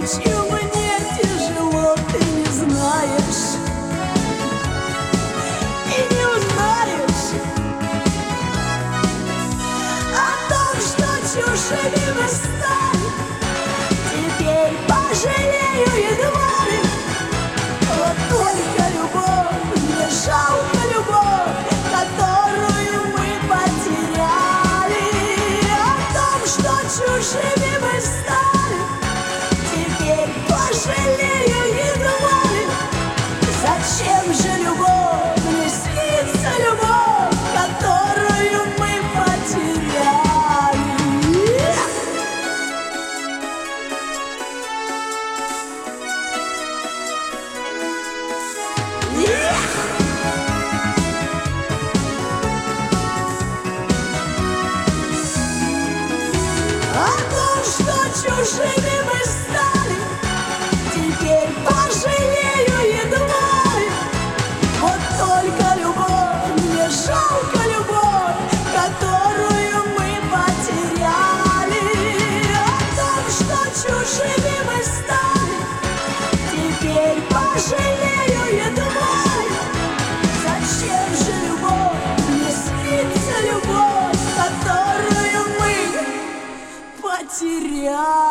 Почему мне тяжело, ты не знаешь и не узнаешь о том, что чужими мы стали. Теперь пожалею едва ли. Вот только любовь, мне жалко любовь, которую мы потеряли. О том, что чужими мы стали, теперь пожалею едва ли. Зачем же любовь, мне снится любовь, которую мы потеряли. О том, что чужими мы стали, теперь пожалею едва ли. Вот только любовь, мне жалко любовь, которую мы потеряли. О том, что чужими мы стали, теперь пожалею едва ли. Зачем же любовь, мне снится любовь, которую мы потеряли.